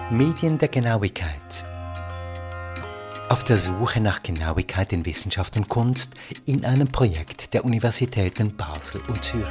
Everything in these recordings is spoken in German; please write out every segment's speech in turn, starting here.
Medien der Genauigkeit. Auf der Suche nach Genauigkeit in Wissenschaft und Kunst in einem Projekt der Universitäten Basel und Zürich.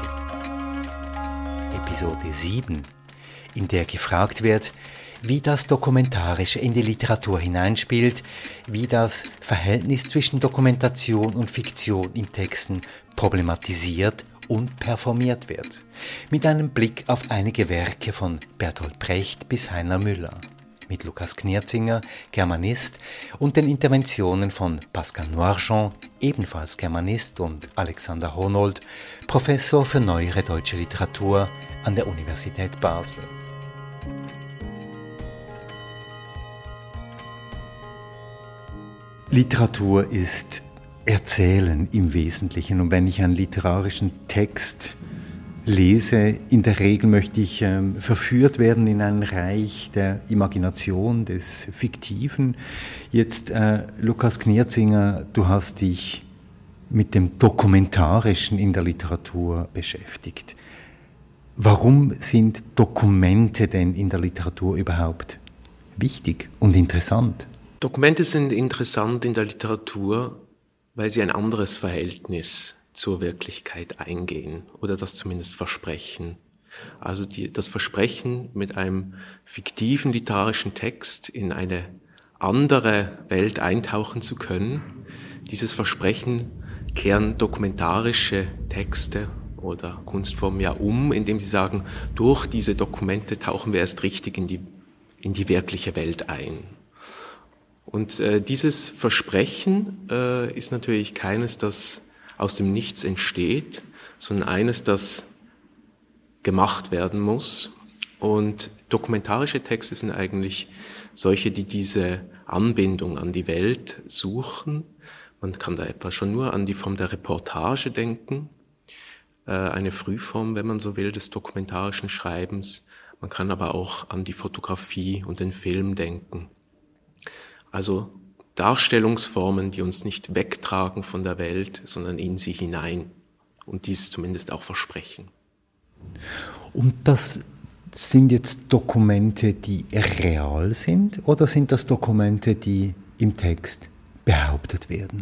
Episode 7, in der gefragt wird, wie das Dokumentarische in die Literatur hineinspielt, wie das Verhältnis zwischen Dokumentation und Fiktion in Texten problematisiert und performiert wird, mit einem Blick auf einige Werke von Bertolt Brecht bis Heiner Müller, mit Lukas Knierzinger, Germanist, und den Interventionen von Pascal Noirjean, ebenfalls Germanist, und Alexander Honold, Professor für Neuere Deutsche Literatur an der Universität Basel. Literatur ist Erzählen im Wesentlichen. Und wenn ich einen literarischen Text lese, in der Regel möchte ich verführt werden in ein Reich der Imagination, des Fiktiven. Jetzt, Lukas Knierzinger, du hast dich mit dem Dokumentarischen in der Literatur beschäftigt. Warum sind Dokumente denn in der Literatur überhaupt wichtig und interessant? Dokumente sind interessant in der Literatur, weil sie ein anderes Verhältnis zur Wirklichkeit eingehen oder das zumindest versprechen. Also das Versprechen, mit einem fiktiven literarischen Text in eine andere Welt eintauchen zu können, dieses Versprechen kehren dokumentarische Texte oder Kunstformen ja indem sie sagen, durch diese Dokumente tauchen wir erst richtig in die wirkliche Welt ein. Und dieses Versprechen ist natürlich keines, das aus dem Nichts entsteht, sondern eines, das gemacht werden muss. Und dokumentarische Texte sind eigentlich solche, die diese Anbindung an die Welt suchen. Man kann da etwa schon nur an die Form der Reportage denken, eine Frühform, wenn man so will, des dokumentarischen Schreibens. Man kann aber auch an die Fotografie und den Film denken. Also Darstellungsformen, die uns nicht wegtragen von der Welt, sondern in sie hinein und dies zumindest auch versprechen. Und das sind jetzt Dokumente, die real sind, oder sind das Dokumente, die im Text behauptet werden?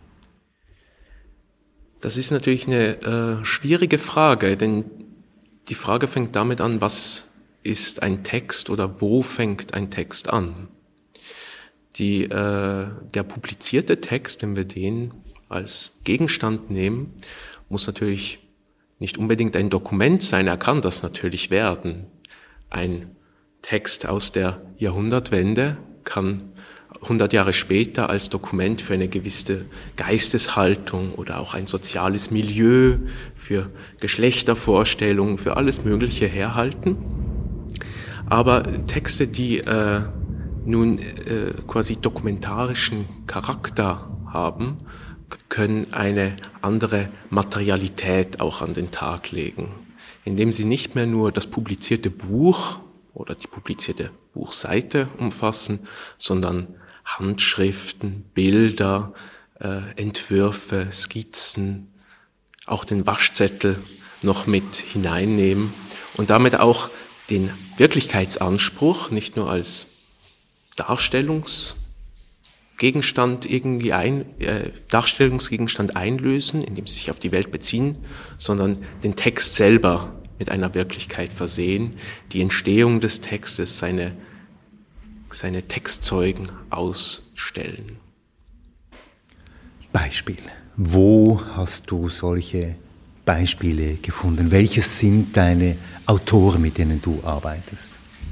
Das ist natürlich eine schwierige Frage, denn die Frage fängt damit an, was ist ein Text oder wo fängt ein Text an? Der publizierte Text, wenn wir den als Gegenstand nehmen, muss natürlich nicht unbedingt ein Dokument sein, er kann das natürlich werden. Ein Text aus der Jahrhundertwende kann 100 Jahre später als Dokument für eine gewisse Geisteshaltung oder auch ein soziales Milieu, für Geschlechtervorstellungen, für alles Mögliche herhalten. Aber Texte, die nun quasi dokumentarischen Charakter haben, können eine andere Materialität auch an den Tag legen, indem sie nicht mehr nur das publizierte Buch oder die publizierte Buchseite umfassen, sondern Handschriften, Bilder, Entwürfe, Skizzen, auch den Waschzettel noch mit hineinnehmen und damit auch den Wirklichkeitsanspruch nicht nur als Darstellungsgegenstand einlösen, indem sie sich auf die Welt beziehen, sondern den Text selber mit einer Wirklichkeit versehen, die Entstehung des Textes, seine Textzeugen ausstellen. Beispiel. Wo hast du solche Beispiele gefunden? Welches sind deine Autoren, mit denen du arbeitest?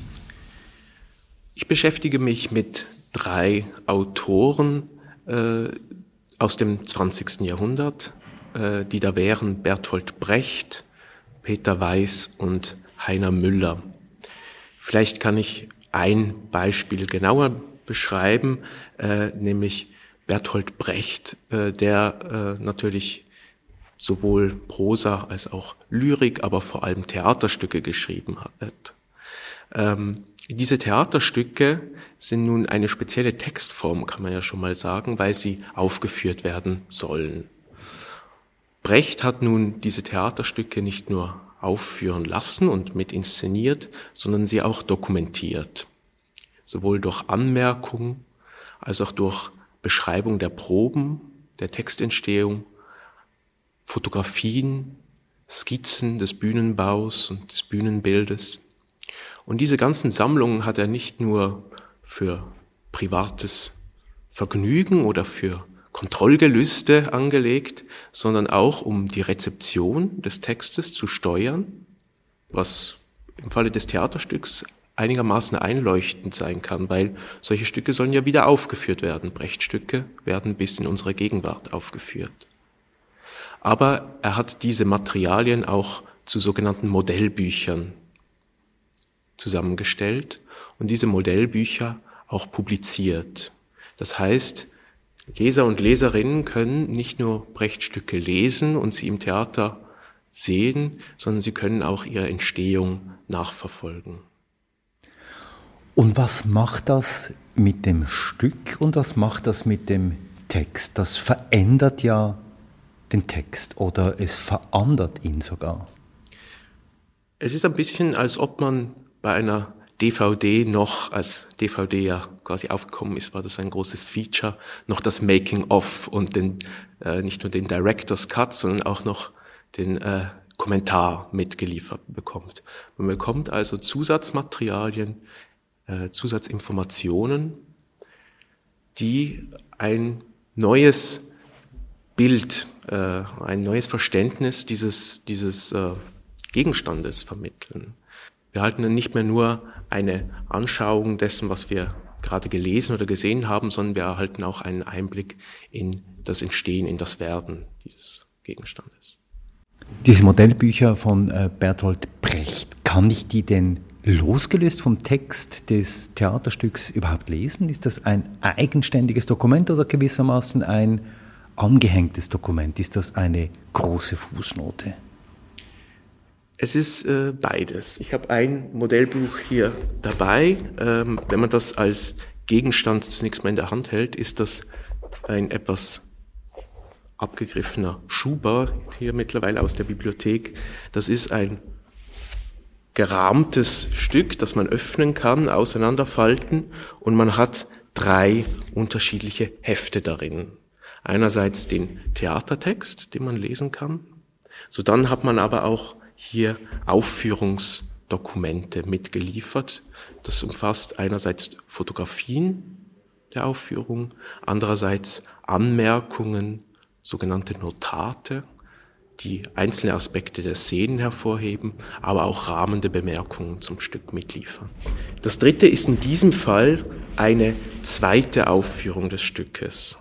Ich beschäftige mich mit 3 Autoren aus dem 20. Jahrhundert, die da wären Bertolt Brecht, Peter Weiß und Heiner Müller. Vielleicht kann ich ein Beispiel genauer beschreiben, nämlich Bertolt Brecht, der natürlich sowohl Prosa als auch Lyrik, aber vor allem Theaterstücke geschrieben hat. Diese Theaterstücke sind nun eine spezielle Textform, kann man ja schon mal sagen, weil sie aufgeführt werden sollen. Brecht hat nun diese Theaterstücke nicht nur aufführen lassen und mit inszeniert, sondern sie auch dokumentiert. sowohl durch Anmerkung als auch durch Beschreibung der Proben, der Textentstehung, Fotografien, Skizzen des Bühnenbaus und des Bühnenbildes. Und diese ganzen Sammlungen hat er nicht nur für privates Vergnügen oder für Kontrollgelüste angelegt, sondern auch um die Rezeption des Textes zu steuern, was im Falle des Theaterstücks einigermaßen einleuchtend sein kann, weil solche Stücke sollen ja wieder aufgeführt werden. Brecht-Stücke werden bis in unsere Gegenwart aufgeführt. Aber er hat diese Materialien auch zu sogenannten Modellbüchern zusammengestellt und diese Modellbücher auch publiziert. Das heißt, Leser und Leserinnen können nicht nur Brecht-Stücke lesen und sie im Theater sehen, sondern sie können auch ihre Entstehung nachverfolgen. Und was macht das mit dem Stück und was macht das mit dem Text? Das verändert ja den Text oder es verandert ihn sogar. Es ist ein bisschen, als ob man bei einer DVD noch, als DVD ja quasi aufgekommen ist, war das ein großes Feature, noch das Making-of und nicht nur den Director's Cut, sondern auch noch den Kommentar mitgeliefert bekommt. Man bekommt also Zusatzmaterialien, Zusatzinformationen, die ein neues Bild, ein neues Verständnis dieses Gegenstandes vermitteln. Wir erhalten dann nicht mehr nur eine Anschauung dessen, was wir gerade gelesen oder gesehen haben, sondern wir erhalten auch einen Einblick in das Entstehen, in das Werden dieses Gegenstandes. Diese Modellbücher von Bertolt Brecht, kann ich die denn losgelöst vom Text des Theaterstücks überhaupt lesen? Ist das ein eigenständiges Dokument oder gewissermaßen ein angehängtes Dokument? Ist das eine große Fußnote? Es ist beides. Ich habe ein Modellbuch hier dabei. Wenn man das als Gegenstand zunächst mal in der Hand hält, ist das ein etwas abgegriffener Schuber hier mittlerweile aus der Bibliothek. Das ist ein gerahmtes Stück, das man öffnen kann, auseinanderfalten, und man hat 3 unterschiedliche Hefte darin. Einerseits den Theatertext, den man lesen kann. So, dann hat man aber auch hier Aufführungsdokumente mitgeliefert. Das umfasst einerseits Fotografien der Aufführung, andererseits Anmerkungen, sogenannte Notate, die einzelne Aspekte der Szenen hervorheben, aber auch rahmende Bemerkungen zum Stück mitliefern. Das dritte ist in diesem Fall eine zweite Aufführung des Stückes.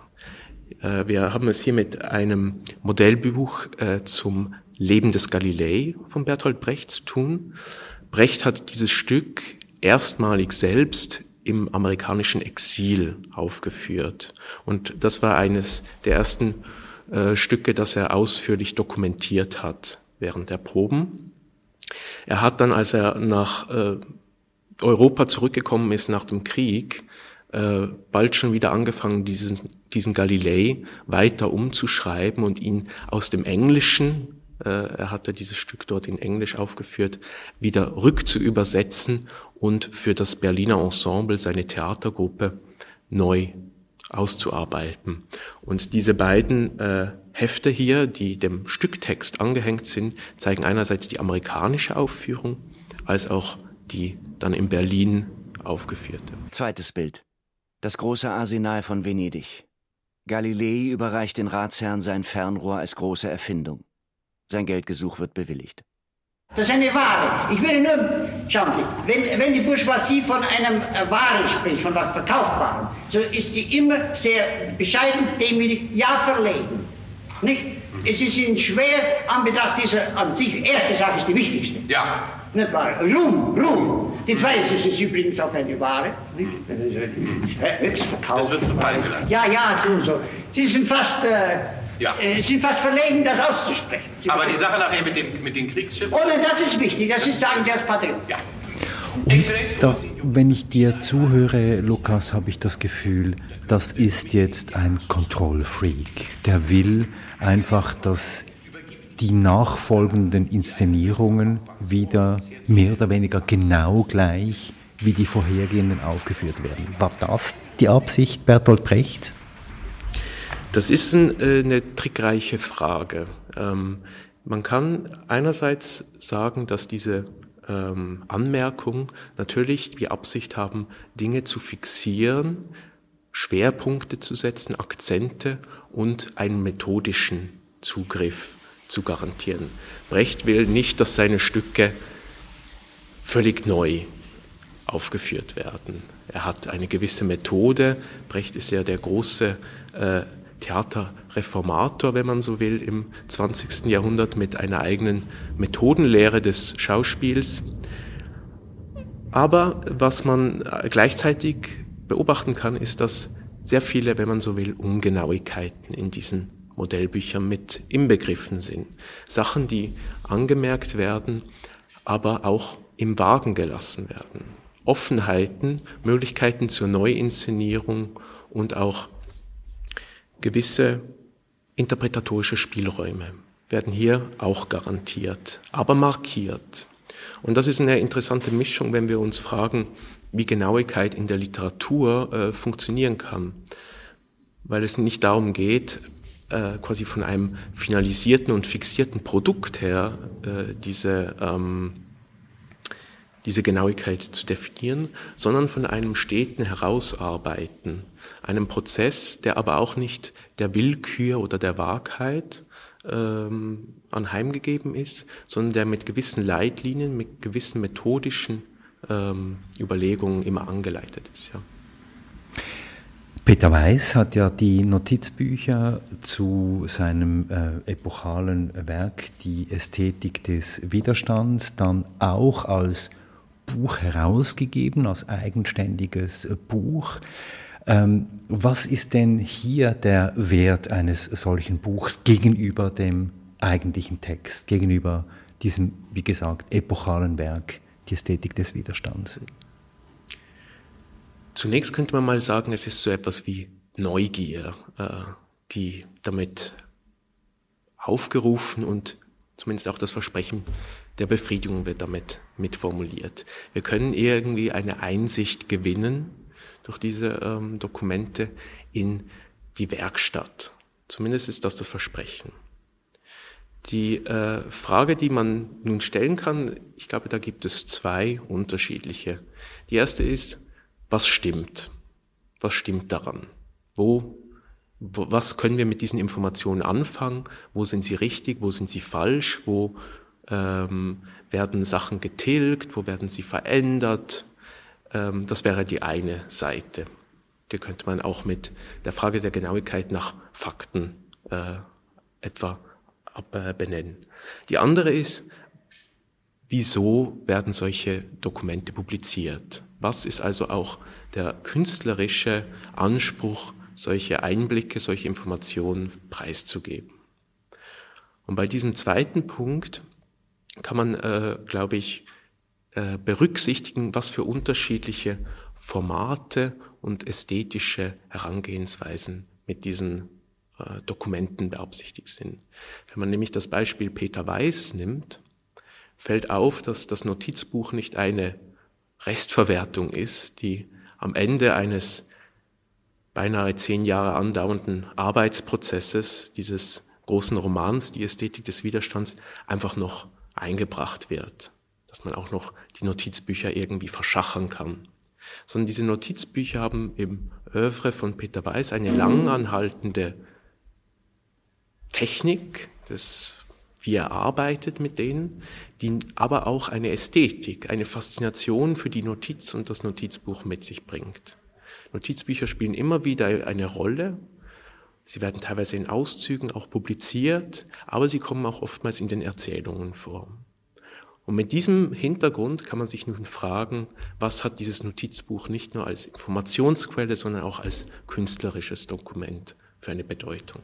Wir haben es hier mit einem Modellbuch zum Leben des Galilei von Bertolt Brecht zu tun. Brecht hat dieses Stück erstmalig selbst im amerikanischen Exil aufgeführt. Und das war eines der ersten Stücke, das er ausführlich dokumentiert hat während der Proben. Er hat dann, als er nach Europa zurückgekommen ist nach dem Krieg, bald schon wieder angefangen, diesen Galilei weiter umzuschreiben und ihn aus dem Englischen, er hatte dieses Stück dort in Englisch aufgeführt, wieder rückzuübersetzen und für das Berliner Ensemble, seine Theatergruppe, neu auszuarbeiten. Und diese beiden Hefte hier, die dem Stücktext angehängt sind, zeigen einerseits die amerikanische Aufführung, als auch die dann in Berlin aufgeführte. Zweites Bild. Das große Arsenal von Venedig. Galilei überreicht den Ratsherrn sein Fernrohr als große Erfindung. Sein Geldgesuch wird bewilligt. Das ist eine Ware. Ich will nur, schauen Sie, wenn die Bourgeoisie von einem Ware spricht, von was Verkaufbarem, so ist sie immer sehr bescheiden, demütig, ja verlegen. Nicht? Es ist Ihnen schwer, an Betracht dieser an sich, erste Sache ist die wichtigste. Ja. Nicht wahr? Ruhm. Die zweite ist übrigens auch eine Ware. Nicht? Höchst verkauft. Das wird zu fallen gelassen. Ja, so. Sie sind fast... sind fast verlegen, das auszusprechen. Aber die Sache nachher mit den Kriegsschiffen... Oh nein, das ist wichtig, sagen Sie als Patriot. Ja. Da, wenn ich dir zuhöre, Lukas, habe ich das Gefühl, das ist jetzt ein Kontrollfreak. Der will einfach, dass die nachfolgenden Inszenierungen wieder mehr oder weniger genau gleich wie die vorhergehenden aufgeführt werden. War das die Absicht Bertolt Brecht? Das ist eine trickreiche Frage. Man kann einerseits sagen, dass diese Anmerkung natürlich die Absicht haben, Dinge zu fixieren, Schwerpunkte zu setzen, Akzente und einen methodischen Zugriff zu garantieren. Brecht will nicht, dass seine Stücke völlig neu aufgeführt werden. Er hat eine gewisse Methode. Brecht ist ja der große Theaterreformator, wenn man so will, im 20. Jahrhundert mit einer eigenen Methodenlehre des Schauspiels. Aber was man gleichzeitig beobachten kann, ist, dass sehr viele, wenn man so will, Ungenauigkeiten in diesen Modellbüchern mit inbegriffen sind. Sachen, die angemerkt werden, aber auch im Wagen gelassen werden. Offenheiten, Möglichkeiten zur Neuinszenierung und auch gewisse interpretatorische Spielräume werden hier auch garantiert, aber markiert. Und das ist eine interessante Mischung, wenn wir uns fragen, wie Genauigkeit in der Literatur funktionieren kann. Weil es nicht darum geht, quasi von einem finalisierten und fixierten Produkt her diese Genauigkeit zu definieren, sondern von einem steten Herausarbeiten, einem Prozess, der aber auch nicht der Willkür oder der Wahrheit anheimgegeben ist, sondern der mit gewissen Leitlinien, mit gewissen methodischen Überlegungen immer angeleitet ist. Ja. Peter Weiß hat ja die Notizbücher zu seinem epochalen Werk Die Ästhetik des Widerstands dann auch als Buch herausgegeben, als eigenständiges Buch. Was ist denn hier der Wert eines solchen Buchs gegenüber dem eigentlichen Text, gegenüber diesem, wie gesagt, epochalen Werk, Die Ästhetik des Widerstands? Zunächst könnte man mal sagen, es ist so etwas wie Neugier, die damit aufgerufen und zumindest auch das Versprechen der Befriedigung wird damit mitformuliert. Wir können irgendwie eine Einsicht gewinnen durch diese Dokumente in die Werkstatt. Zumindest ist das Versprechen. Die Frage, die man nun stellen kann, ich glaube, da gibt es zwei unterschiedliche. Die erste ist, was stimmt? Was stimmt daran? Was können wir mit diesen Informationen anfangen? Wo sind sie richtig? Wo sind sie falsch? Wo werden Sachen getilgt? Wo werden sie verändert? Das wäre die eine Seite. Die könnte man auch mit der Frage der Genauigkeit nach Fakten etwa benennen. Die andere ist, wieso werden solche Dokumente publiziert? Was ist also auch der künstlerische Anspruch, solche Einblicke, solche Informationen preiszugeben? Und bei diesem zweiten Punkt kann man, glaube ich, berücksichtigen, was für unterschiedliche Formate und ästhetische Herangehensweisen mit diesen Dokumenten beabsichtigt sind. Wenn man nämlich das Beispiel Peter Weiß nimmt, fällt auf, dass das Notizbuch nicht eine Restverwertung ist, die am Ende eines beinahe 10 Jahre andauernden Arbeitsprozesses dieses großen Romans, die Ästhetik des Widerstands, einfach noch eingebracht wird, dass man auch noch die Notizbücher irgendwie verschachern kann. Sondern diese Notizbücher haben im Œuvre von Peter Weiß eine lang anhaltende Technik, wie er arbeitet mit denen, die aber auch eine Ästhetik, eine Faszination für die Notiz und das Notizbuch mit sich bringt. Notizbücher spielen immer wieder eine Rolle. Sie werden teilweise in Auszügen auch publiziert, aber sie kommen auch oftmals in den Erzählungen vor. Und mit diesem Hintergrund kann man sich nun fragen, was hat dieses Notizbuch nicht nur als Informationsquelle, sondern auch als künstlerisches Dokument für eine Bedeutung.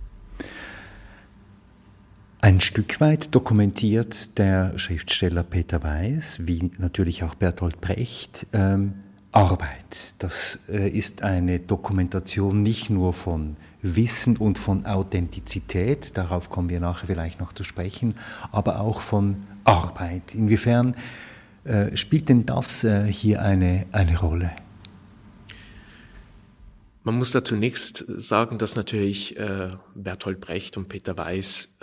Ein Stück weit dokumentiert der Schriftsteller Peter Weiß, wie natürlich auch Bertolt Brecht, Arbeit. Das ist eine Dokumentation nicht nur von Wissen und von Authentizität, darauf kommen wir nachher vielleicht noch zu sprechen, aber auch von Arbeit. Inwiefern Spielt denn das hier eine Rolle? Man muss da zunächst sagen, dass natürlich Bertolt Brecht und Peter Weiß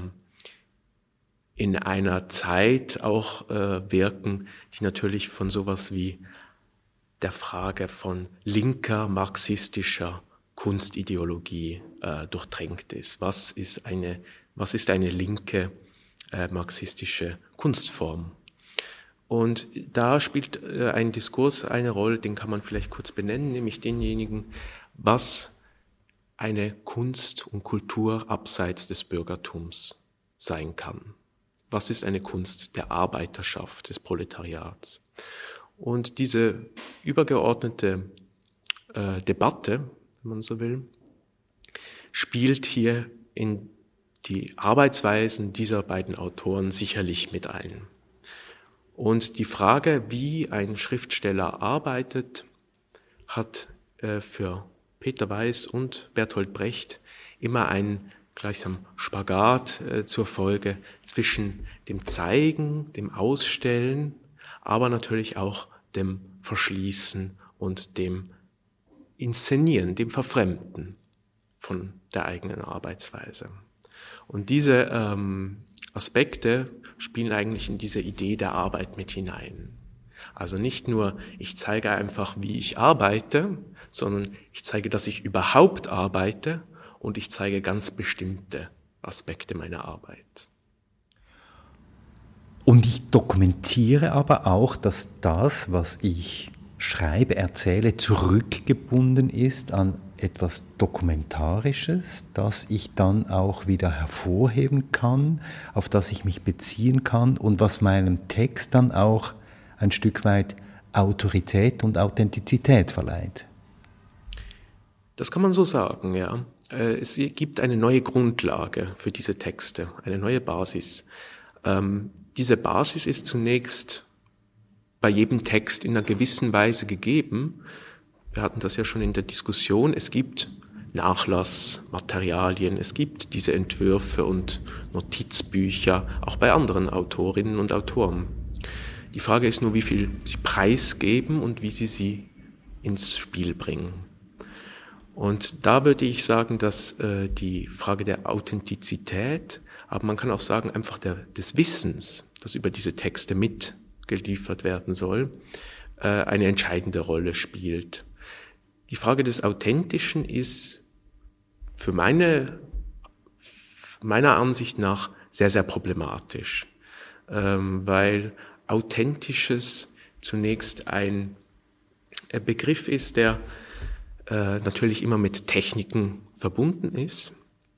in einer Zeit auch wirken, die natürlich von sowas wie der Frage von linker marxistischer Kunstideologie durchdrängt ist. Was ist eine linke marxistische Kunstform? Und da spielt ein Diskurs eine Rolle, den kann man vielleicht kurz benennen, nämlich denjenigen, was eine Kunst und Kultur abseits des Bürgertums sein kann. Was ist eine Kunst der Arbeiterschaft, des Proletariats? Und diese übergeordnete Debatte, wenn man so will, spielt hier in die Arbeitsweisen dieser beiden Autoren sicherlich mit ein. Und die Frage, wie ein Schriftsteller arbeitet, hat für Peter Weiß und Bertolt Brecht immer einen gleichsam Spagat zur Folge zwischen dem Zeigen, dem Ausstellen, aber natürlich auch dem Verschließen und dem Inszenieren, dem Verfremden von der eigenen Arbeitsweise. Und diese Aspekte spielen eigentlich in diese Idee der Arbeit mit hinein. Also nicht nur, ich zeige einfach, wie ich arbeite, sondern ich zeige, dass ich überhaupt arbeite und ich zeige ganz bestimmte Aspekte meiner Arbeit. Und ich dokumentiere aber auch, dass das, was ich schreibe, erzähle, zurückgebunden ist an etwas Dokumentarisches, das ich dann auch wieder hervorheben kann, auf das ich mich beziehen kann und was meinem Text dann auch ein Stück weit Autorität und Authentizität verleiht. Das kann man so sagen, ja. Es gibt eine neue Grundlage für diese Texte, eine neue Basis. Diese Basis ist zunächst bei jedem Text in einer gewissen Weise gegeben. Wir hatten das ja schon in der Diskussion. Es gibt Nachlassmaterialien, es gibt diese Entwürfe und Notizbücher, auch bei anderen Autorinnen und Autoren. Die Frage ist nur, wie viel sie preisgeben und wie sie ins Spiel bringen. Und da würde ich sagen, dass die Frage der Authentizität, aber man kann auch sagen einfach des Wissens, das über diese Texte mitgeliefert werden soll, eine entscheidende Rolle spielt. Die Frage des Authentischen ist für meiner Ansicht nach sehr, sehr problematisch, weil Authentisches zunächst ein Begriff ist, der natürlich immer mit Techniken verbunden ist.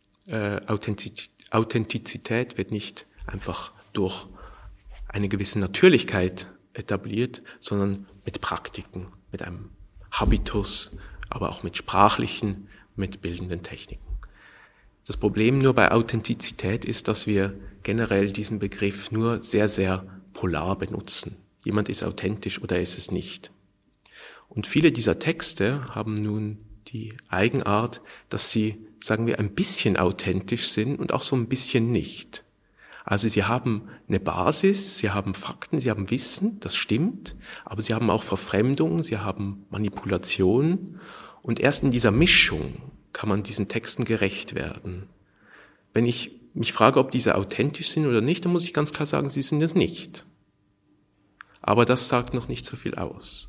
Authentizität wird nicht einfach durch eine gewisse Natürlichkeit etabliert, sondern mit Praktiken, mit einem Habitus, aber auch mit sprachlichen, mit bildenden Techniken. Das Problem nur bei Authentizität ist, dass wir generell diesen Begriff nur sehr, sehr polar benutzen. Jemand ist authentisch oder ist es nicht. Und viele dieser Texte haben nun die Eigenart, dass sie, sagen wir, ein bisschen authentisch sind und auch so ein bisschen nicht. Also sie haben eine Basis, sie haben Fakten, sie haben Wissen, das stimmt, aber sie haben auch Verfremdung, sie haben Manipulation und erst in dieser Mischung kann man diesen Texten gerecht werden. Wenn ich mich frage, ob diese authentisch sind oder nicht, dann muss ich ganz klar sagen, sie sind es nicht. Aber das sagt noch nicht so viel aus.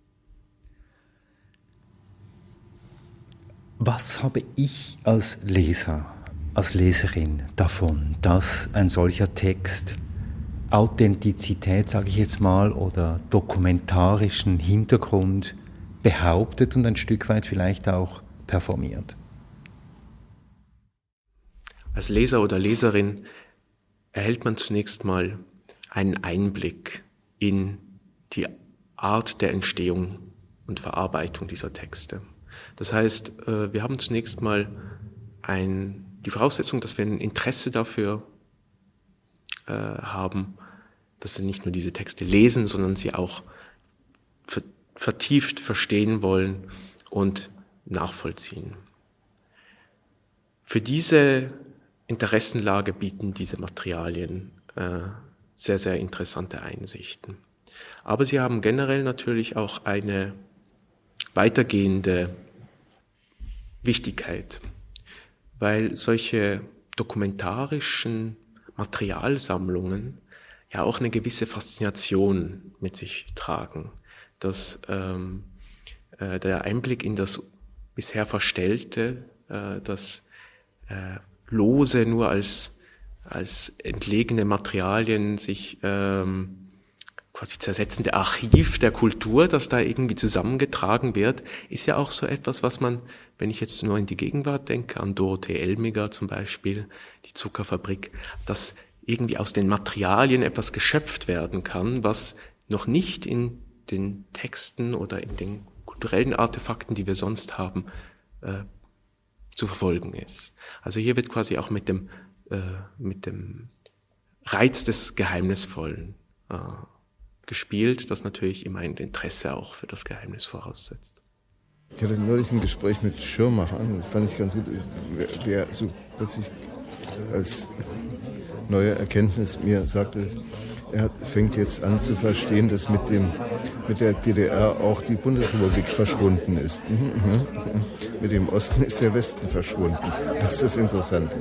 Was habe ich als Leser, als Leserin davon, dass ein solcher Text Authentizität, sage ich jetzt mal, oder dokumentarischen Hintergrund behauptet und ein Stück weit vielleicht auch performiert? Als Leser oder Leserin erhält man zunächst mal einen Einblick in die Art der Entstehung und Verarbeitung dieser Texte. Das heißt, wir haben zunächst mal die Voraussetzung, dass wir ein Interesse dafür haben, dass wir nicht nur diese Texte lesen, sondern sie auch vertieft verstehen wollen und nachvollziehen. Für diese Interessenlage bieten diese Materialien sehr, sehr interessante Einsichten. Aber sie haben generell natürlich auch eine weitergehende Wichtigkeit, weil solche dokumentarischen Materialsammlungen ja auch eine gewisse Faszination mit sich tragen, dass der Einblick in das bisher Verstellte, das Lose nur als entlegene Materialien sich quasi zersetzende Archiv der Kultur, das da irgendwie zusammengetragen wird, ist ja auch so etwas, was man, wenn ich jetzt nur in die Gegenwart denke, an Dorothee Elmiger zum Beispiel, die Zuckerfabrik, dass irgendwie aus den Materialien etwas geschöpft werden kann, was noch nicht in den Texten oder in den kulturellen Artefakten, die wir sonst haben, zu verfolgen ist. Also hier wird quasi auch mit dem Reiz des Geheimnisvollen gespielt, das natürlich immer ein Interesse auch für das Geheimnis voraussetzt. Ich hatte neulich ein Gespräch mit Schirmacher, das fand ich ganz gut, wer so plötzlich als neue Erkenntnis mir sagte, er fängt jetzt an zu verstehen, dass mit der DDR auch die Bundesrepublik verschwunden ist. Mit dem Osten ist der Westen verschwunden. Das ist das Interessante.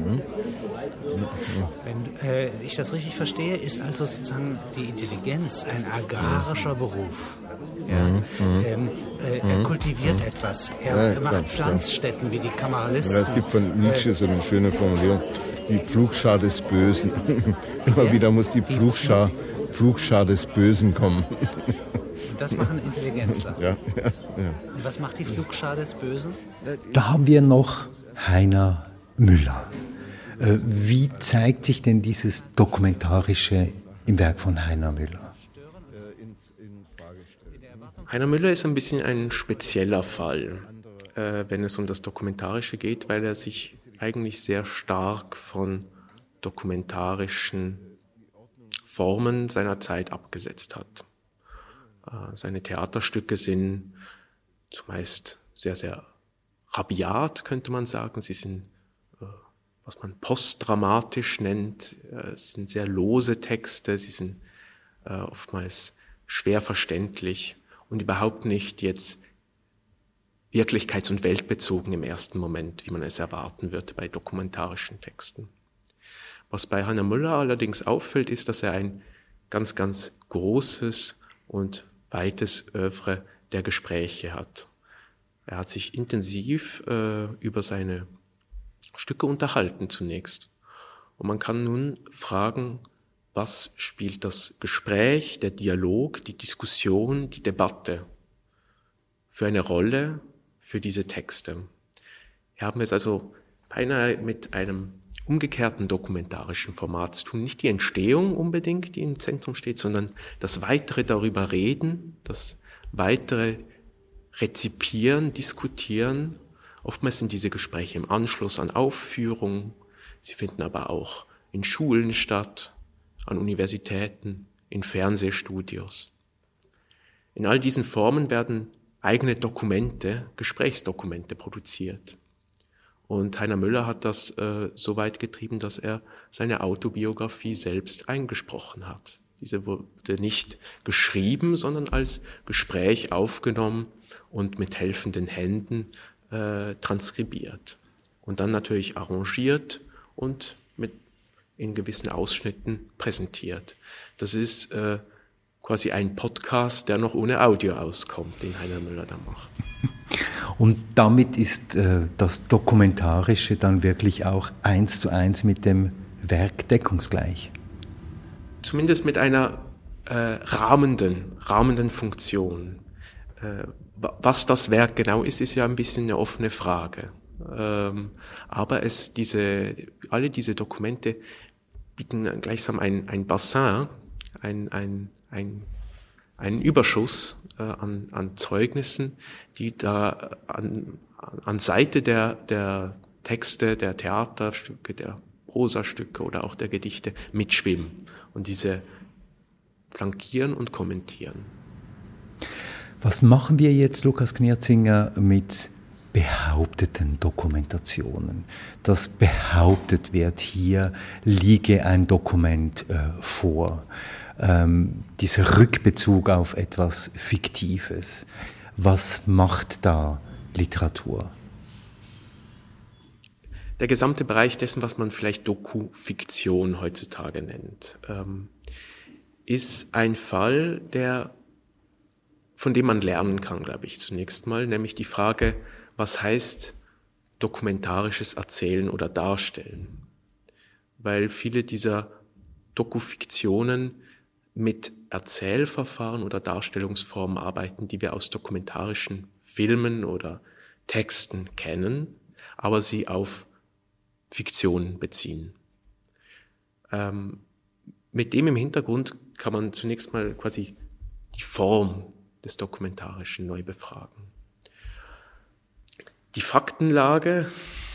Wenn ich das richtig verstehe, ist also sozusagen die Intelligenz ein agrarischer Beruf. Ja. Er kultiviert etwas, er macht Pflanzstätten wie die Kameralisten. Ja, es gibt von Nietzsche so eine schöne Formulierung, die Pflugschar des Bösen. Immer wieder muss die Pflugschar des Bösen kommen. Das machen Intelligenzler. Ja. Und was macht die Pflugschar des Bösen? Da haben wir noch Heiner Müller. Wie zeigt sich denn dieses Dokumentarische im Werk von Heiner Müller? Heiner Müller ist ein bisschen ein spezieller Fall, wenn es um das Dokumentarische geht, weil er sich eigentlich sehr stark von dokumentarischen Formen seiner Zeit abgesetzt hat. Seine Theaterstücke sind zumeist sehr, sehr rabiat, könnte man sagen. Sie sind, was man postdramatisch nennt. Es sind sehr lose Texte, sie sind oftmals schwer verständlich und überhaupt nicht jetzt wirklichkeits- und weltbezogen im ersten Moment, wie man es erwarten wird bei dokumentarischen Texten. Was bei Heiner Müller allerdings auffällt, ist, dass er ein ganz, ganz großes und weites Œuvre der Gespräche hat. Er hat sich intensiv über seine Stücke unterhalten zunächst. Und man kann nun fragen, was spielt das Gespräch, der Dialog, die Diskussion, die Debatte für eine Rolle für diese Texte? Wir haben es also beinahe mit einem umgekehrten dokumentarischen Format zu tun. Nicht die Entstehung unbedingt, die im Zentrum steht, sondern das weitere darüber reden, das weitere Rezipieren, Diskutieren. Oftmals sind diese Gespräche im Anschluss an Aufführungen. Sie finden aber auch in Schulen statt, an Universitäten, in Fernsehstudios. In all diesen Formen werden eigene Dokumente, Gesprächsdokumente produziert. Und Heiner Müller hat das so weit getrieben, dass er seine Autobiografie selbst eingesprochen hat. Diese wurde nicht geschrieben, sondern als Gespräch aufgenommen und mit helfenden Händen transkribiert. Und dann natürlich arrangiert und in gewissen Ausschnitten präsentiert. Das ist quasi ein Podcast, der noch ohne Audio auskommt, den Heiner Müller da macht. Und damit ist das Dokumentarische dann wirklich auch 1:1 mit dem Werk deckungsgleich? Zumindest mit einer rahmenden Funktion. Was das Werk genau ist ja ein bisschen eine offene Frage. Aber alle diese Dokumente bieten gleichsam ein Bassin, einen Überschuss an Zeugnissen, die da an Seite der Texte, der Theaterstücke, der Prosastücke oder auch der Gedichte mitschwimmen und diese flankieren und kommentieren. Was machen wir jetzt, Lukas Knirzinger, mit behaupteten Dokumentationen, dass behauptet wird, hier liege ein Dokument vor. Dieser Rückbezug auf etwas Fiktives. Was macht da Literatur? Der gesamte Bereich dessen, was man vielleicht Dokufiktion heutzutage nennt, ist ein Fall, von dem man lernen kann, glaube ich, zunächst mal, nämlich die Frage, was heißt dokumentarisches Erzählen oder Darstellen? Weil viele dieser Dokufiktionen mit Erzählverfahren oder Darstellungsformen arbeiten, die wir aus dokumentarischen Filmen oder Texten kennen, aber sie auf Fiktion beziehen. Mit dem im Hintergrund kann man zunächst mal quasi die Form des Dokumentarischen neu befragen. Die Faktenlage,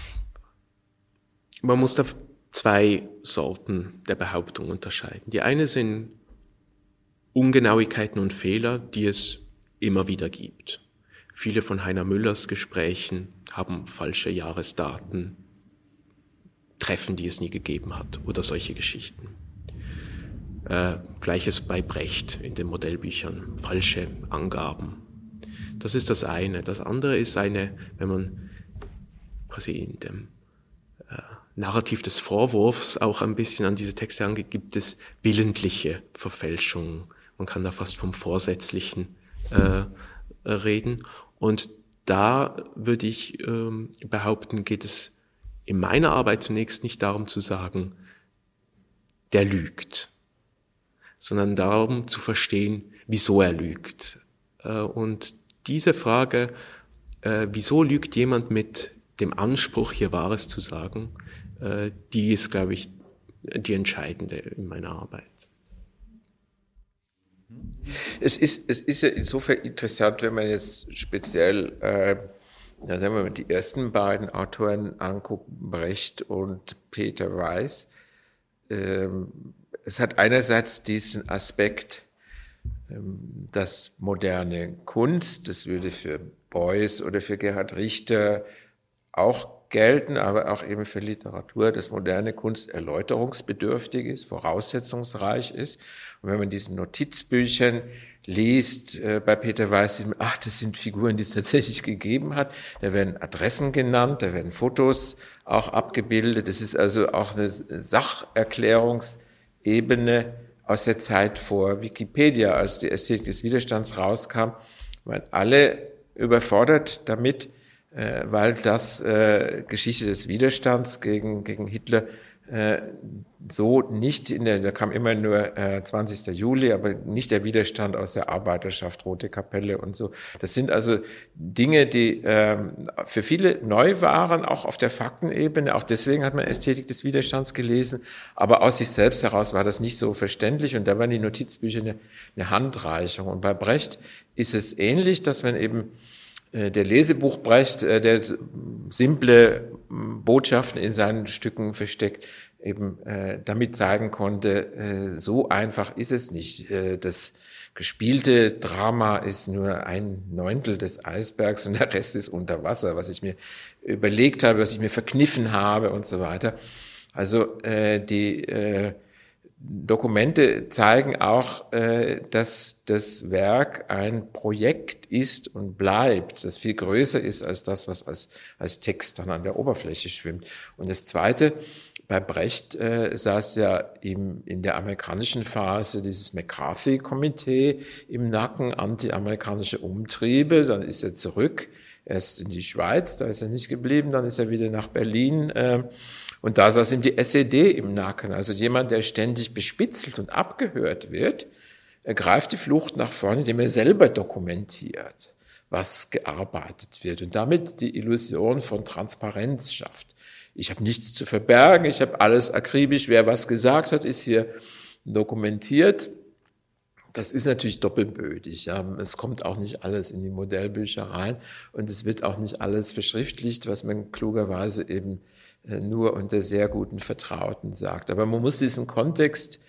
man muss da zwei Sorten der Behauptung unterscheiden. Die eine sind Ungenauigkeiten und Fehler, die es immer wieder gibt. Viele von Heiner Müllers Gesprächen haben falsche Jahresdaten, Treffen, die es nie gegeben hat oder solche Geschichten. Gleiches bei Brecht in den Modellbüchern, falsche Angaben. Das ist das eine. Das andere ist wenn man quasi in dem Narrativ des Vorwurfs auch ein bisschen an diese Texte angeht, gibt es willentliche Verfälschungen. Man kann da fast vom Vorsätzlichen reden. Und da würde ich behaupten, geht es in meiner Arbeit zunächst nicht darum zu sagen, der lügt, sondern darum zu verstehen, wieso er lügt. Und diese Frage, wieso lügt jemand mit dem Anspruch, hier Wahres zu sagen, die ist, glaube ich, die entscheidende in meiner Arbeit. Es ist ja insofern interessant, wenn man jetzt speziell, sagen wir mal, die ersten beiden Autoren anguckt, Brecht und Peter Weiß. Es hat einerseits diesen Aspekt, dass moderne Kunst, das würde für Beuys oder für Gerhard Richter auch gelten, aber auch eben für Literatur, dass moderne Kunst erläuterungsbedürftig ist, voraussetzungsreich ist. Und wenn man diesen Notizbüchern liest, bei Peter Weiß, sieht man, das sind Figuren, die es tatsächlich gegeben hat. Da werden Adressen genannt, da werden Fotos auch abgebildet. Das ist also auch eine Sacherklärungsebene aus der Zeit vor Wikipedia, als die Ästhetik des Widerstands rauskam, waren alle überfordert damit, weil das Geschichte des Widerstands gegen Hitler so nicht da kam immer nur 20. Juli, aber nicht der Widerstand aus der Arbeiterschaft, Rote Kapelle und so. Das sind also Dinge, die für viele neu waren, auch auf der Faktenebene. Auch deswegen hat man Ästhetik des Widerstands gelesen, aber aus sich selbst heraus war das nicht so verständlich und da waren die Notizbücher eine Handreichung. Und bei Brecht ist es ähnlich, dass man eben der Lesebuch Brecht, der simple Botschaften in seinen Stücken versteckt, eben damit zeigen konnte, so einfach ist es nicht. Das gespielte Drama ist nur 1/9 des Eisbergs und der Rest ist unter Wasser, was ich mir überlegt habe, was ich mir verkniffen habe und so weiter. Also die Dokumente zeigen auch, dass das Werk ein Projekt ist und bleibt, das viel größer ist als das, was als Text dann an der Oberfläche schwimmt. Und das Zweite, bei Brecht saß ja ihm in der amerikanischen Phase dieses McCarthy-Komitee im Nacken, anti-amerikanische Umtriebe, dann ist er zurück, erst in die Schweiz, da ist er nicht geblieben, dann ist er wieder nach Berlin, und da saß ihm die SED im Nacken, also jemand, der ständig bespitzelt und abgehört wird, ergreift die Flucht nach vorne, indem er selber dokumentiert, was gearbeitet wird und damit die Illusion von Transparenz schafft. Ich habe nichts zu verbergen, ich habe alles akribisch, wer was gesagt hat, ist hier dokumentiert. Das ist natürlich doppelbödig. Ja. Es kommt auch nicht alles in die Modellbücher rein und es wird auch nicht alles verschriftlicht, was man klugerweise eben nur unter sehr guten Vertrauten sagt. Aber man muss diesen Kontext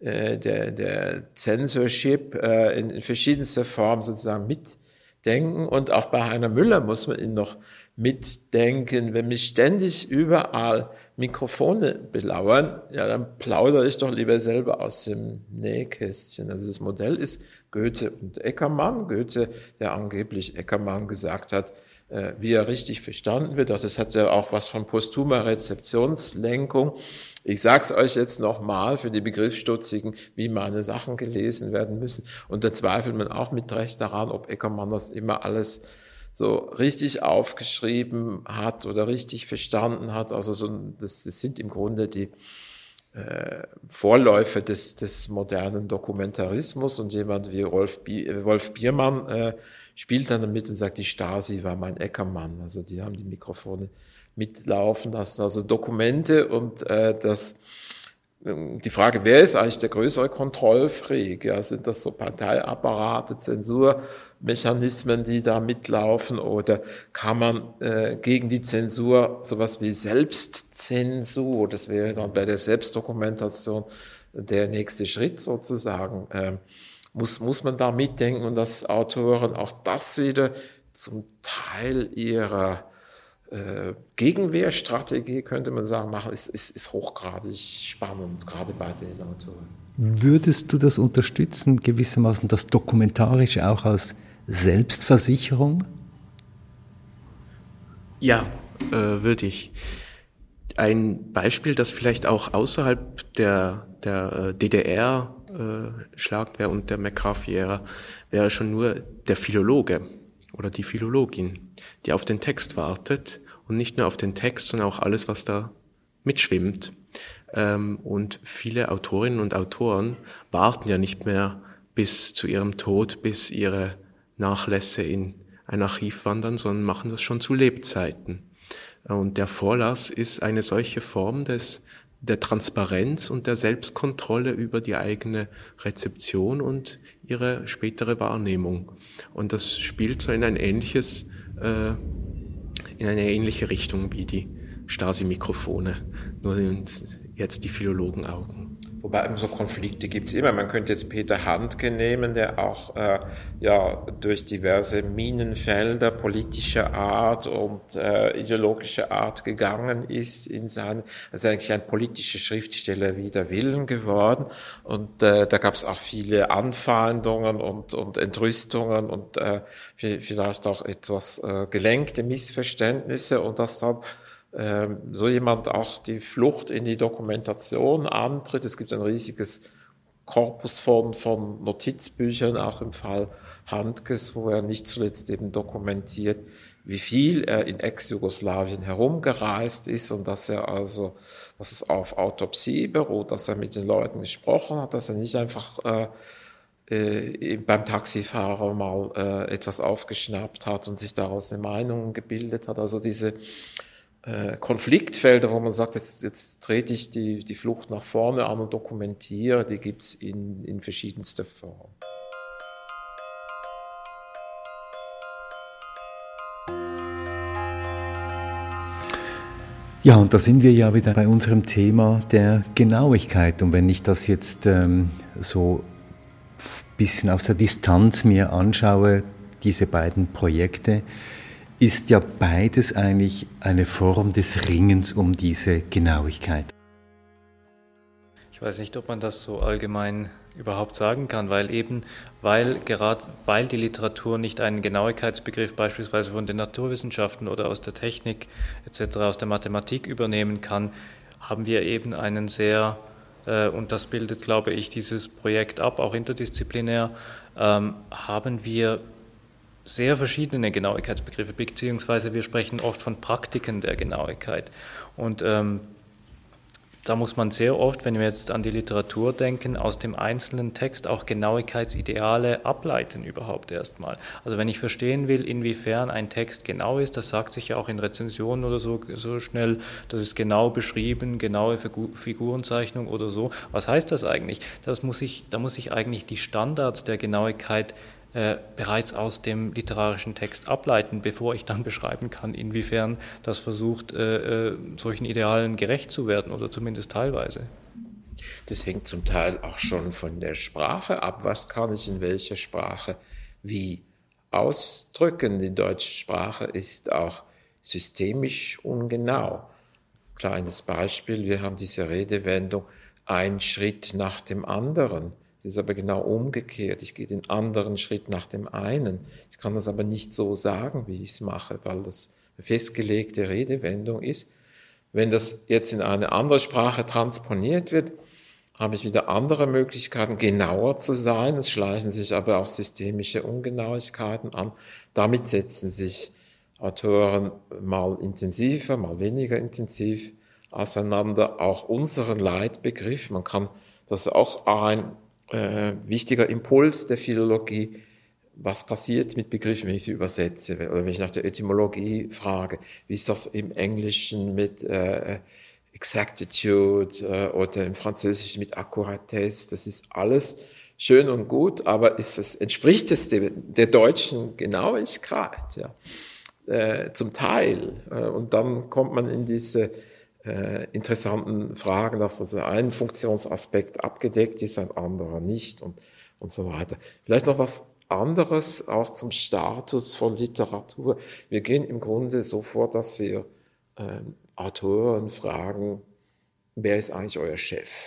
der Censorship in verschiedenster Form sozusagen mitdenken. Und auch bei Heiner Müller muss man ihn noch mitdenken. Wenn mich ständig überall Mikrofone belauern, ja, dann plaudere ich doch lieber selber aus dem Nähkästchen. Also das Modell ist Goethe und Eckermann. Goethe, der angeblich Eckermann gesagt hat, wie er richtig verstanden wird. Das hat ja auch was von posthumer Rezeptionslenkung. Ich sag's euch jetzt nochmal für die Begriffsstutzigen, wie meine Sachen gelesen werden müssen. Und da zweifelt man auch mit Recht daran, ob Eckermann das immer alles so richtig aufgeschrieben hat oder richtig verstanden hat. Also das sind im Grunde die Vorläufer des modernen Dokumentarismus, und jemand wie Wolf Biermann spielt dann damit und sagt, die Stasi war mein Eckermann. Also die haben die Mikrofone mitlaufen lassen, also Dokumente, und die Frage, wer ist eigentlich der größere Kontrollfreak? Ja, sind das so Parteiapparate, Zensurmechanismen, die da mitlaufen, oder kann man gegen die Zensur sowas wie Selbstzensur, das wäre dann bei der Selbstdokumentation der nächste Schritt sozusagen, muss man da mitdenken, und dass Autoren auch das wieder zum Teil ihrer Gegenwehrstrategie, könnte man sagen, machen, ist hochgradig spannend, gerade bei den Autoren. Würdest du das unterstützen, gewissermaßen das Dokumentarische auch als Selbstversicherung? Ja, würde ich. Ein Beispiel, das vielleicht auch außerhalb der DDR Schlagwehr und der McCarthy-Ära wäre schon nur der Philologe oder die Philologin, die auf den Text wartet, und nicht nur auf den Text, sondern auch alles, was da mitschwimmt. Und viele Autorinnen und Autoren warten ja nicht mehr bis zu ihrem Tod, bis ihre Nachlässe in ein Archiv wandern, sondern machen das schon zu Lebzeiten. Und der Vorlass ist eine solche Form der Transparenz und der Selbstkontrolle über die eigene Rezeption und ihre spätere Wahrnehmung. Und das spielt so in eine ähnliche Richtung wie die Stasi-Mikrofone, nur jetzt die Philologenaugen. Wobei so Konflikte gibt es immer. Man könnte jetzt Peter Handke nehmen, der auch durch diverse Minenfelder politischer Art und ideologischer Art gegangen ist also eigentlich ein politischer Schriftsteller wider Willen geworden. Und da gab es auch viele Anfeindungen und Entrüstungen und vielleicht auch etwas gelenkte Missverständnisse, und dass dann so jemand auch die Flucht in die Dokumentation antritt. Es gibt ein riesiges Korpus von Notizbüchern, auch im Fall Handkes, wo er nicht zuletzt eben dokumentiert, wie viel er in Ex-Jugoslawien herumgereist ist, und dass es auf Autopsie beruht, dass er mit den Leuten gesprochen hat, dass er nicht einfach beim Taxifahrer mal etwas aufgeschnappt hat und sich daraus eine Meinung gebildet hat. Also diese Konfliktfelder, wo man sagt, jetzt trete ich die Flucht nach vorne an und dokumentiere, die gibt es in verschiedenster Form. Ja, und da sind wir ja wieder bei unserem Thema der Genauigkeit. Und wenn ich das jetzt so ein bisschen aus der Distanz mir anschaue, diese beiden Projekte, ist ja beides eigentlich eine Form des Ringens um diese Genauigkeit. Ich weiß nicht, ob man das so allgemein überhaupt sagen kann, weil die Literatur nicht einen Genauigkeitsbegriff beispielsweise von den Naturwissenschaften oder aus der Technik etc., aus der Mathematik übernehmen kann, haben wir eben einen sehr, und das bildet, glaube ich, dieses Projekt ab, auch interdisziplinär, haben wir sehr verschiedene Genauigkeitsbegriffe, beziehungsweise wir sprechen oft von Praktiken der Genauigkeit. Und da muss man sehr oft, wenn wir jetzt an die Literatur denken, aus dem einzelnen Text auch Genauigkeitsideale ableiten überhaupt erstmal. Also wenn ich verstehen will, inwiefern ein Text genau ist, das sagt sich ja auch in Rezensionen oder so schnell, das ist genau beschrieben, genaue Figurenzeichnung oder so. Was heißt das eigentlich? Da muss ich eigentlich die Standards der Genauigkeit bereits aus dem literarischen Text ableiten, bevor ich dann beschreiben kann, inwiefern das versucht, solchen Idealen gerecht zu werden oder zumindest teilweise. Das hängt zum Teil auch schon von der Sprache ab. Was kann ich in welcher Sprache wie ausdrücken? Die deutsche Sprache ist auch systemisch ungenau. Kleines Beispiel, wir haben diese Redewendung, ein Schritt nach dem anderen. Das ist aber genau umgekehrt. Ich gehe den anderen Schritt nach dem einen. Ich kann das aber nicht so sagen, wie ich es mache, weil das eine festgelegte Redewendung ist. Wenn das jetzt in eine andere Sprache transponiert wird, habe ich wieder andere Möglichkeiten, genauer zu sein. Es schleichen sich aber auch systemische Ungenauigkeiten an. Damit setzen sich Autoren mal intensiver, mal weniger intensiv auseinander. Auch unseren Leitbegriff, man kann das auch ein wichtiger Impuls der Philologie, was passiert mit Begriffen, wenn ich sie übersetze oder wenn ich nach der Etymologie frage, wie ist das im Englischen mit Exactitude oder im Französischen mit Accuratesse, das ist alles schön und gut, aber entspricht es der deutschen Genauigkeit? Ja? Zum Teil. Und dann kommt man in diese interessanten Fragen, dass also ein Funktionsaspekt abgedeckt ist, ein anderer nicht und so weiter. Vielleicht noch was anderes, auch zum Status von Literatur. Wir gehen im Grunde so vor, dass wir Autoren fragen, wer ist eigentlich euer Chef?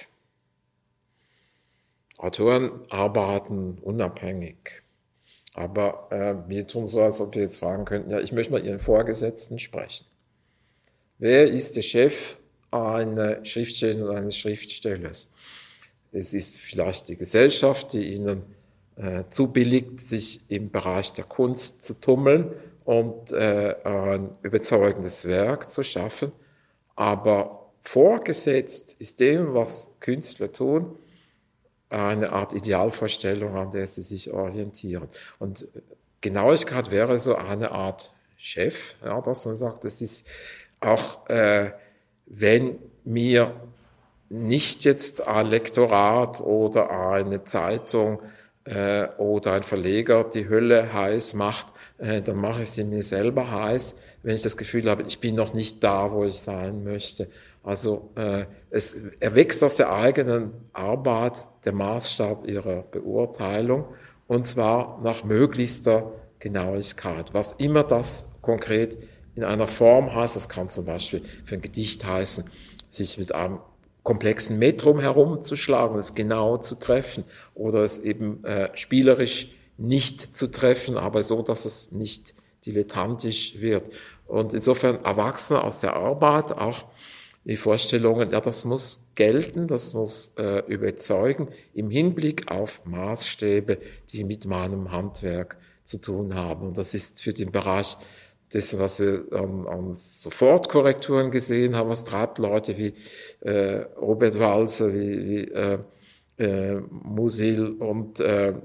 Autoren arbeiten unabhängig, aber wir tun so, als ob wir jetzt fragen könnten, ja, ich möchte mal Ihren Vorgesetzten sprechen. Wer ist der Chef einer Schriftstellerin oder eines Schriftstellers? Es ist vielleicht die Gesellschaft, die ihnen zubilligt, sich im Bereich der Kunst zu tummeln und ein überzeugendes Werk zu schaffen. Aber vorgesetzt ist dem, was Künstler tun, eine Art Idealvorstellung, an der sie sich orientieren. Und Genauigkeit wäre so eine Art Chef, ja, dass man sagt, das ist auch wenn mir nicht jetzt ein Lektorat oder eine Zeitung oder ein Verleger die Hölle heiß macht, dann mache ich sie mir selber heiß, wenn ich das Gefühl habe, ich bin noch nicht da, wo ich sein möchte. Also es erwächst aus der eigenen Arbeit der Maßstab ihrer Beurteilung, und zwar nach möglichster Genauigkeit. Was immer das konkret in einer Form heißt, das kann zum Beispiel für ein Gedicht heißen, sich mit einem komplexen Metrum herumzuschlagen, es genau zu treffen oder es eben spielerisch nicht zu treffen, aber so, dass es nicht dilettantisch wird. Und insofern erwachsen aus der Arbeit auch die Vorstellungen, ja, das muss gelten, das muss überzeugen im Hinblick auf Maßstäbe, die mit meinem Handwerk zu tun haben. Und das ist für den Bereich dessen, was wir an Sofortkorrekturen gesehen haben, was treibt Leute wie Robert Walser, wie Musil und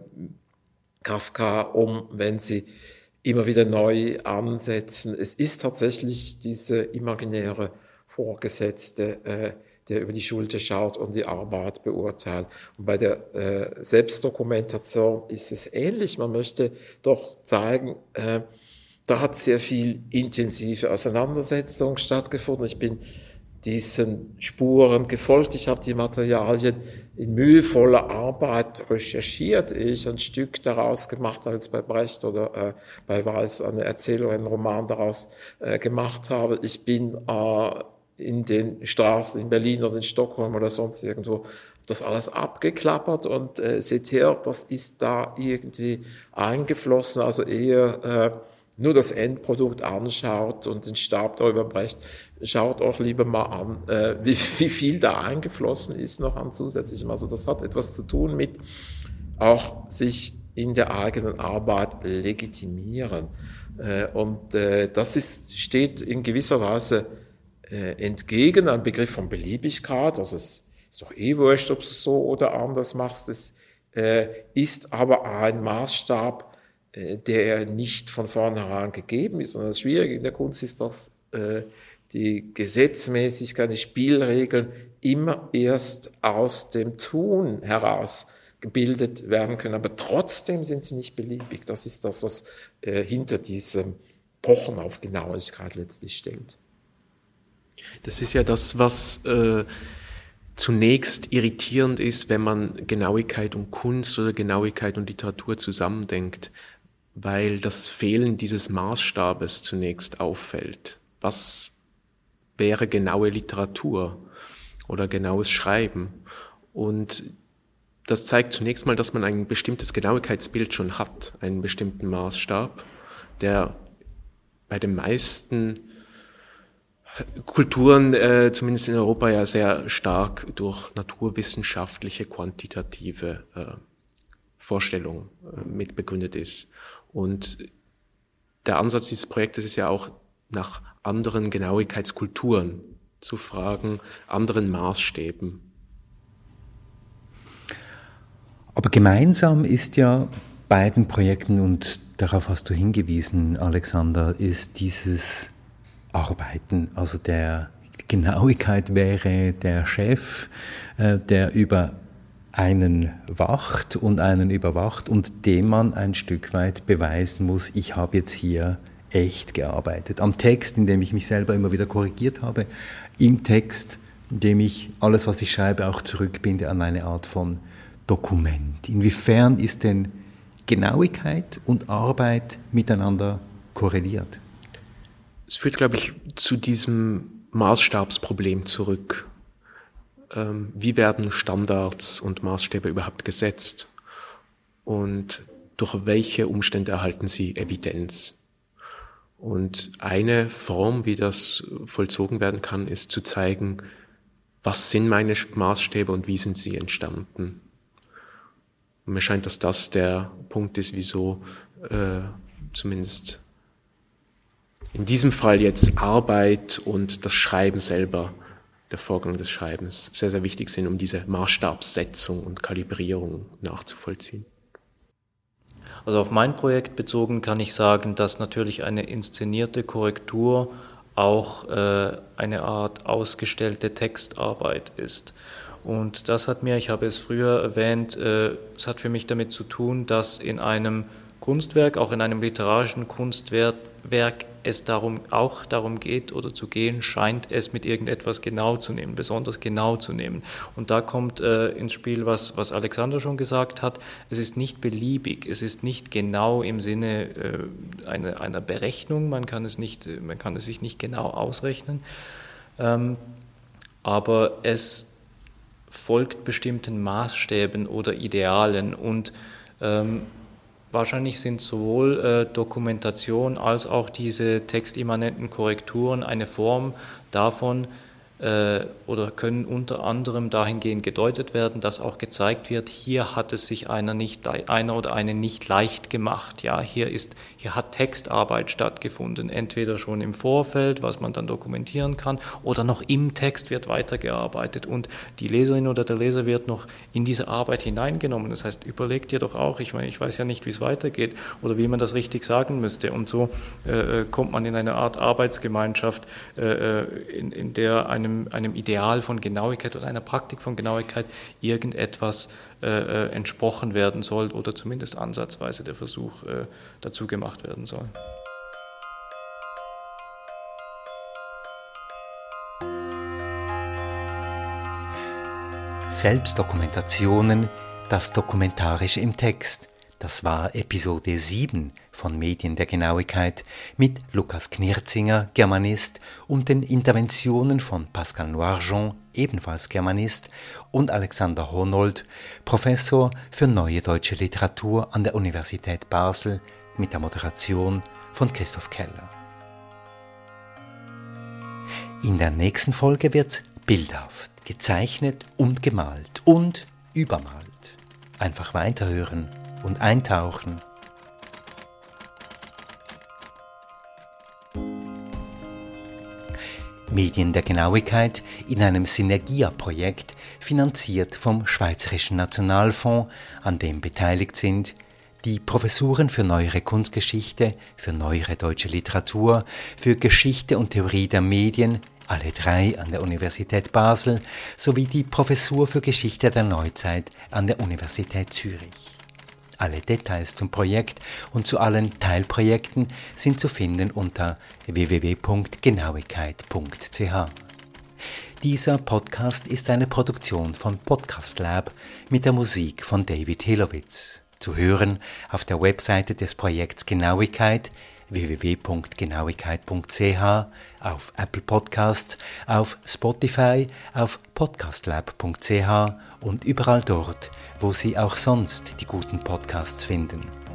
Kafka wenn sie immer wieder neu ansetzen. Es ist tatsächlich diese imaginäre Vorgesetzte, der über die Schulter schaut und die Arbeit beurteilt. Und bei der Selbstdokumentation ist es ähnlich. Man möchte doch zeigen, da hat sehr viel intensive Auseinandersetzung stattgefunden. Ich bin diesen Spuren gefolgt. Ich habe die Materialien in mühevoller Arbeit recherchiert. Ich ein Stück daraus gemacht, als bei Brecht oder bei Weiß eine Erzählung, einen Roman daraus gemacht habe. Ich bin in den Straßen in Berlin oder in Stockholm oder sonst irgendwo das alles abgeklappert und seht her, das ist da irgendwie eingeflossen, also eher nur das Endprodukt anschaut und den Stab darüber brecht, schaut auch lieber mal an, wie viel da eingeflossen ist noch an Zusätzlichem. Also das hat etwas zu tun mit auch sich in der eigenen Arbeit legitimieren. Und das steht in gewisser Weise entgegen einem Begriff von Beliebigkeit. Also es ist doch wurscht, ob du es so oder anders machst. Es ist aber ein Maßstab, der nicht von vornherein gegeben ist. Und das Schwierige in der Kunst ist, dass die Gesetzmäßigkeit, die Spielregeln immer erst aus dem Tun heraus gebildet werden können. Aber trotzdem sind sie nicht beliebig. Das ist das, was hinter diesem Pochen auf Genauigkeit letztlich steht. Das ist ja das, was zunächst irritierend ist, wenn man Genauigkeit und Kunst oder Genauigkeit und Literatur zusammendenkt, weil das Fehlen dieses Maßstabes zunächst auffällt. was wäre genaue Literatur oder genaues Schreiben. Und das zeigt zunächst mal, dass man ein bestimmtes Genauigkeitsbild schon hat, einen bestimmten Maßstab, der bei den meisten Kulturen, zumindest in Europa, ja sehr stark durch naturwissenschaftliche, quantitative Vorstellungen mit begründet ist. Und der Ansatz dieses Projektes ist ja auch, nach anderen Genauigkeitskulturen zu fragen, anderen Maßstäben. Aber gemeinsam ist ja beiden Projekten, und darauf hast du hingewiesen, Alexander, ist dieses Arbeiten. Also der Genauigkeit wäre der Chef, der über einen wacht und einen überwacht und dem man ein Stück weit beweisen muss, ich habe jetzt hier echt gearbeitet. Am Text, in dem ich mich selber immer wieder korrigiert habe, im Text, in dem ich alles, was ich schreibe, auch zurückbinde an eine Art von Dokument. Inwiefern ist denn Genauigkeit und Arbeit miteinander korreliert? Es führt, glaube ich, zu diesem Maßstabsproblem zurück. Wie werden Standards und Maßstäbe überhaupt gesetzt? Und durch welche Umstände erhalten sie Evidenz? Und eine Form, wie das vollzogen werden kann, ist zu zeigen, was sind meine Maßstäbe und wie sind sie entstanden. Und mir scheint, dass das der Punkt ist, wieso zumindest in diesem Fall jetzt Arbeit und das Schreiben selber, der Vorgang des Schreibens, sehr, sehr wichtig sind, um diese Maßstabssetzung und Kalibrierung nachzuvollziehen. Also auf mein Projekt bezogen kann ich sagen, dass natürlich eine inszenierte Korrektur auch eine Art ausgestellte Textarbeit ist. Und das hat mir, ich habe es früher erwähnt, es hat für mich damit zu tun, dass in einem Kunstwerk, auch in einem literarischen Kunstwerk, es auch darum geht oder zu gehen, scheint es mit irgendetwas genau zu nehmen, besonders genau zu nehmen. Und da kommt ins Spiel, was Alexander schon gesagt hat, es ist nicht beliebig, es ist nicht genau im Sinne einer Berechnung, man kann es sich nicht genau ausrechnen, aber es folgt bestimmten Maßstäben oder Idealen und wahrscheinlich sind sowohl Dokumentation als auch diese textimmanenten Korrekturen eine Form davon oder können unter anderem dahingehend gedeutet werden, dass auch gezeigt wird, hier hat es sich einer oder eine nicht leicht gemacht. Ja, hier hat Textarbeit stattgefunden, entweder schon im Vorfeld, was man dann dokumentieren kann, oder noch im Text wird weitergearbeitet und die Leserin oder der Leser wird noch in diese Arbeit hineingenommen. Das heißt, überlegt ihr doch auch, ich meine, ich weiß ja nicht, wie es weitergeht oder wie man das richtig sagen müsste. Und so kommt man in eine Art Arbeitsgemeinschaft, in der einem Ideal von Genauigkeit oder einer Praktik von Genauigkeit irgendetwas entsprochen werden soll oder zumindest ansatzweise der Versuch dazu gemacht werden soll. Selbstdokumentationen, das Dokumentarische im Text. Das war Episode 7 von Medien der Genauigkeit mit Lukas Knirzinger, Germanist, und den Interventionen von Pascal Noirjean, ebenfalls Germanist, und Alexander Honold, Professor für Neue Deutsche Literatur an der Universität Basel, mit der Moderation von Christoph Keller. In der nächsten Folge wird's bildhaft, gezeichnet und gemalt und übermalt. Einfach weiterhören und eintauchen. Medien der Genauigkeit in einem Synergia-Projekt, finanziert vom Schweizerischen Nationalfonds, an dem beteiligt sind die Professuren für Neuere Kunstgeschichte, für Neuere Deutsche Literatur, für Geschichte und Theorie der Medien, alle 3 an der Universität Basel, sowie die Professur für Geschichte der Neuzeit an der Universität Zürich. Alle Details zum Projekt und zu allen Teilprojekten sind zu finden unter www.genauigkeit.ch. Dieser Podcast ist eine Produktion von Podcast Lab mit der Musik von David Hilowitz. Zu hören auf der Webseite des Projekts Genauigkeit www.genauigkeit.ch, auf Apple Podcasts, auf Spotify, auf podcastlab.ch und überall dort, wo Sie auch sonst die guten Podcasts finden.